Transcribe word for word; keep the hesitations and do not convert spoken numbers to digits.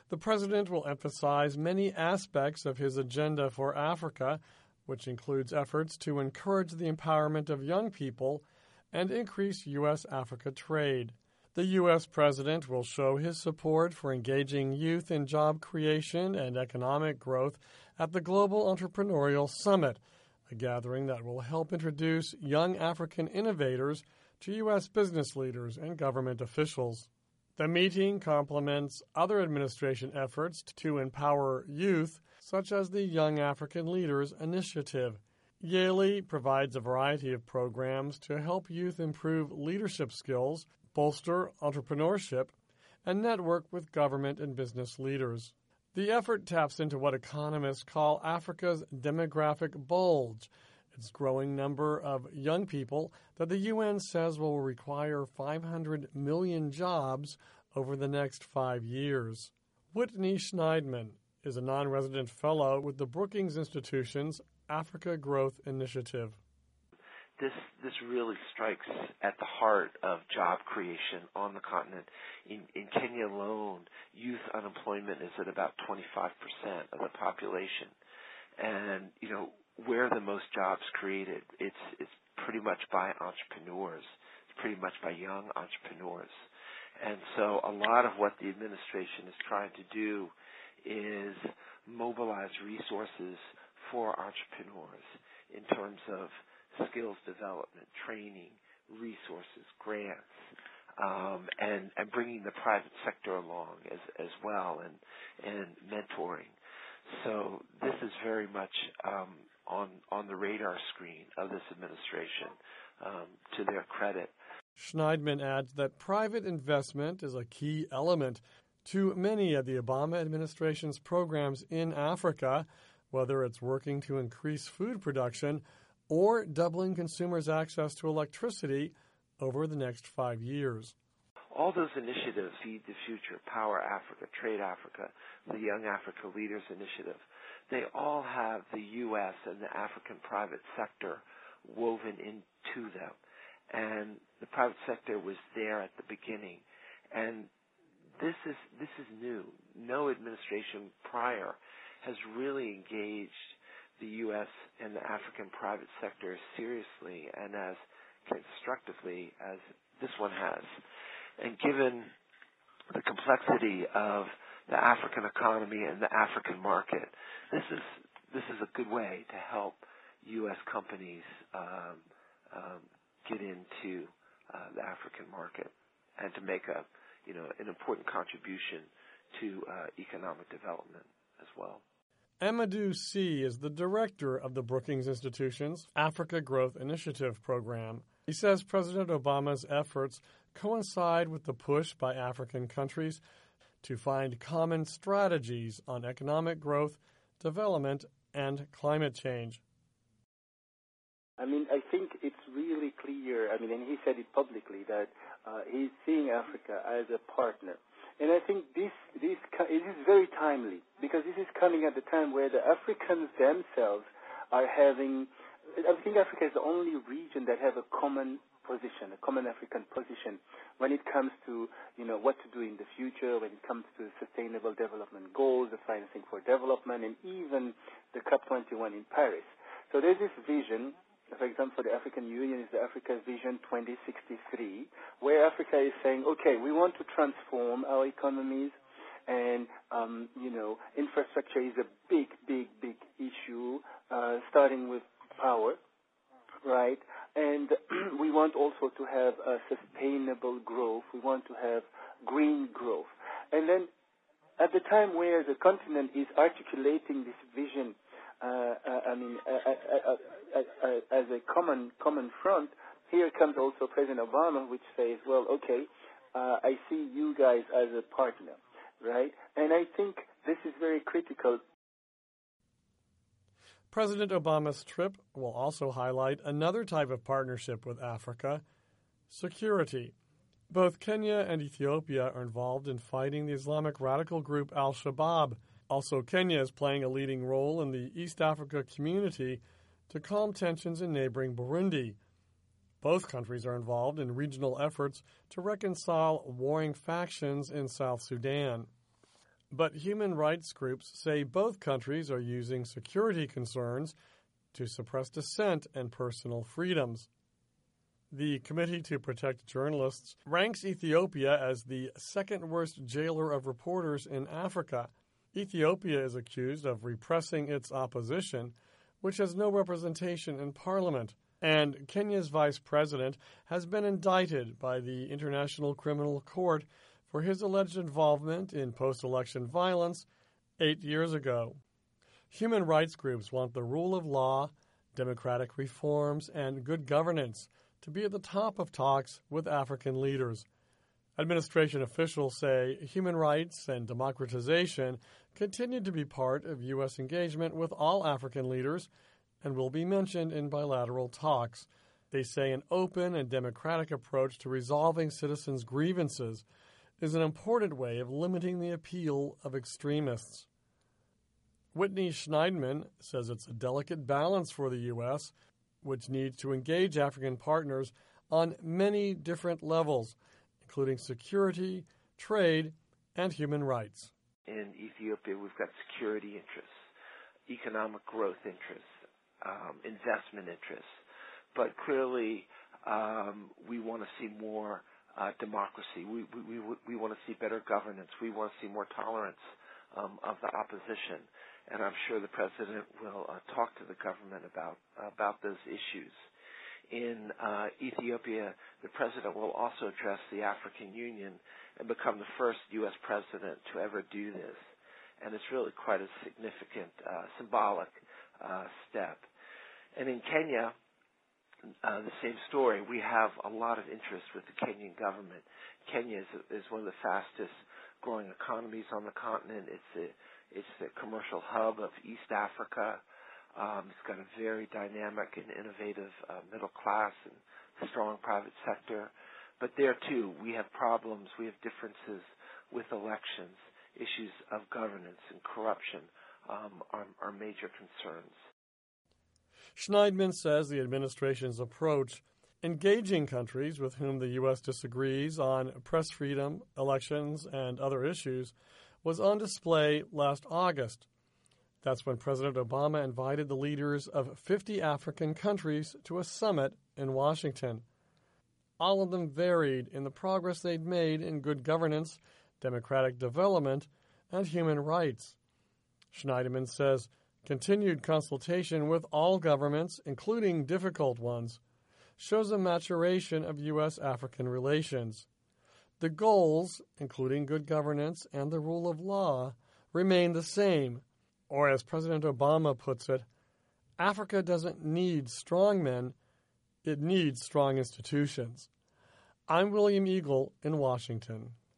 The president will emphasize many aspects of his agenda for Africa, which includes efforts to encourage the empowerment of young people and increase U S Africa trade. The U S president will show his support for engaging youth in job creation and economic growth at the Global Entrepreneurial Summit, a gathering that will help introduce young African innovators to U S business leaders and government officials. The meeting complements other administration efforts to empower youth, such as the Young African Leaders Initiative. YALI provides a variety of programs to help youth improve leadership skills, bolster entrepreneurship, and network with government and business leaders. The effort taps into what economists call Africa's demographic bulge, its growing number of young people that the U N says will require five hundred million jobs over the next five years. Whitney Schneidman is a non-resident fellow with the Brookings Institution's Africa Growth Initiative. This this really strikes at the heart of job creation on the continent. In, in Kenya alone, youth unemployment is at about twenty-five percent of the population. And, you know, where are the most jobs created? It's, it's pretty much by entrepreneurs. It's pretty much by young entrepreneurs. And so a lot of what the administration is trying to do is mobilize resources for entrepreneurs in terms of skills development, training, resources, grants, um, and, and bringing the private sector along as, as well, and, and mentoring. So this is very much um, on, on the radar screen of this administration, um, to their credit. Schneidman adds that private investment is a key element to many of the Obama administration's programs in Africa, whether it's working to increase food production or doubling consumers' access to electricity over the next five years. All those initiatives, Feed the Future, Power Africa, Trade Africa, the Young Africa Leaders Initiative, they all have the U S and the African private sector woven into them. And the private sector was there at the beginning. And this is this is new. No administration prior has really engaged the U S and the African private sector as seriously and as constructively as this one has. And given the complexity of the African economy and the African market, this is this is a good way to help U S companies um, um, get into uh, the African market and to make a you know an important contribution to uh, economic development as well. Amadou Sy is the director of the Brookings Institution's Africa Growth Initiative program. He says President Obama's efforts coincide with the push by African countries to find common strategies on economic growth, development, and climate change. I mean, I think it's really clear, I mean, and he said it publicly, that uh, he's seeing Africa as a partner. And I think this, this it is very timely, because this is coming at the time where the Africans themselves are having, I think Africa is the only region that have a common position, a common African position when it comes to, you know, what to do in the future, when it comes to sustainable development goals, the financing for development, and even the COP twenty-one in Paris. So there's this vision. For example, for the African Union is the Africa Vision twenty sixty-three, where Africa is saying, okay, we want to transform our economies, and, um, you know, infrastructure is a big, big, big issue, uh, starting with power, right? And we want also to have a sustainable growth. We want to have green growth. And then at the time where the continent is articulating this vision, uh, uh, I mean, uh, uh, uh, uh, uh, as a common common front, here comes also President Obama, which says, well, okay, uh, I see you guys as a partner, right? And I think this is very critical. President Obama's trip will also highlight another type of partnership with Africa, security. Both Kenya and Ethiopia are involved in fighting the Islamic radical group al-Shabaab. Also, Kenya is playing a leading role in the East Africa community to calm tensions in neighboring Burundi. Both countries are involved in regional efforts to reconcile warring factions in South Sudan. But human rights groups say both countries are using security concerns to suppress dissent and personal freedoms. The Committee to Protect Journalists ranks Ethiopia as the second worst jailer of reporters in Africa. Ethiopia is accused of repressing its opposition, which has no representation in parliament. And Kenya's vice president has been indicted by the International Criminal Court for his alleged involvement in post-election violence eight years ago. Human rights groups want the rule of law, democratic reforms, and good governance to be at the top of talks with African leaders. Administration officials say human rights and democratization continue to be part of U S engagement with all African leaders and will be mentioned in bilateral talks. They say an open and democratic approach to resolving citizens' grievances is an important way of limiting the appeal of extremists. Whitney Schneidman says it's a delicate balance for the U S, which needs to engage African partners on many different levels, including security, trade, and human rights. In Ethiopia, we've got security interests, economic growth interests, um, investment interests, but clearly um, we want to see more uh, democracy. We, we, we, we want to see better governance. We want to see more tolerance um, of the opposition. And I'm sure the president will uh, talk to the government about about those issues. In uh, Ethiopia, the president will also address the African Union and become the first U S president to ever do this. And it's really quite a significant, uh, symbolic uh, step. And in Kenya, uh, the same story. We have a lot of interest with the Kenyan government. Kenya is, is one of the fastest growing economies on the continent. It's a It's the commercial hub of East Africa. Um, it's got a very dynamic and innovative uh, middle class and strong private sector. But there, too, we have problems. We have differences with elections. Issues of governance and corruption um, are, are major concerns. Schneidman says the administration's approach, engaging countries with whom the U S disagrees on press freedom, elections, and other issues, was on display last August. That's when President Obama invited the leaders of fifty African countries to a summit in Washington. All of them varied in the progress they'd made in good governance, democratic development, and human rights. Schneidman says continued consultation with all governments, including difficult ones, shows a maturation of U S-African relations. The goals, including good governance and the rule of law, remain the same. Or as President Obama puts it, Africa doesn't need strong men, it needs strong institutions. I'm William Eagle in Washington.